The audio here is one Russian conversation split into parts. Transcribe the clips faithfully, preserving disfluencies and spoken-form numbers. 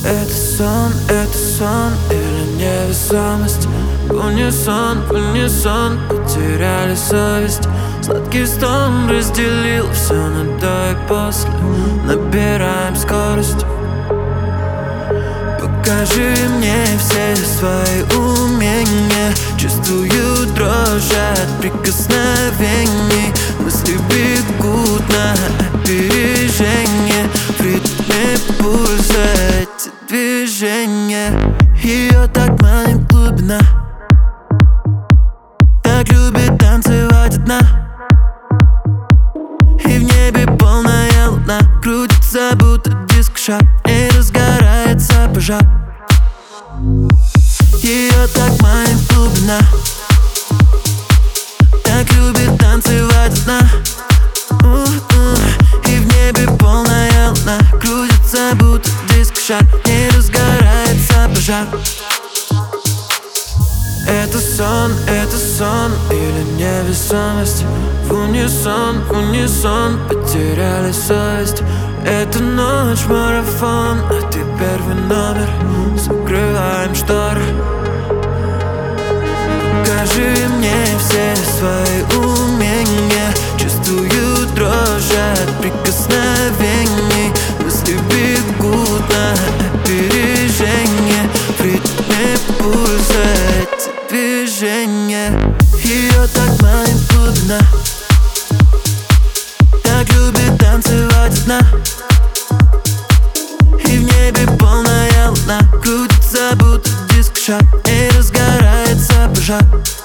Это сон, это сон или невесомость? В унисон, в унисон потеряли совесть. Сладкий стон разделил все на до и после. Набираем скорость. Покажи мне все свои умения. Чувствую дрожь от прикосновений. Мысли бегут на опережение. В ритме пульса эти движения. Ее так манит глубина. Так любит танцевать одна. И в небе полная луна. Крутится, будто диск-шаг. И разгорается пожар. Ее так манит глубина. Так любит танцевать одна. И в небе полная луна. Крутится, будто диск-шаг. И разгорается пожар. Это сон, это сон или невесомость? В унисон, в унисон потеряли совесть. Это ночь марафон, а ты первый номер. Закрываем шторы. Покажи мне все свои умения. Чувствую дрожь от прикосновений. Мысли бегут на опережение. В ритме пульса эти движения. Ее так манит глубина. Так любит танцевать одна. И в небе полная луна. Крутится, будто диск-шаг. И разгорается пожар.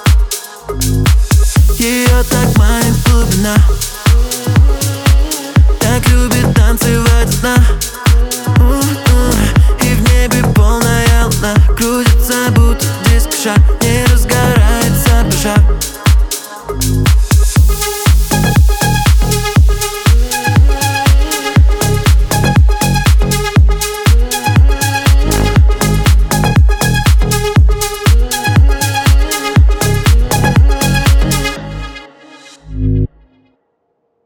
Ее так манит глубина. Так любит танцевать одна.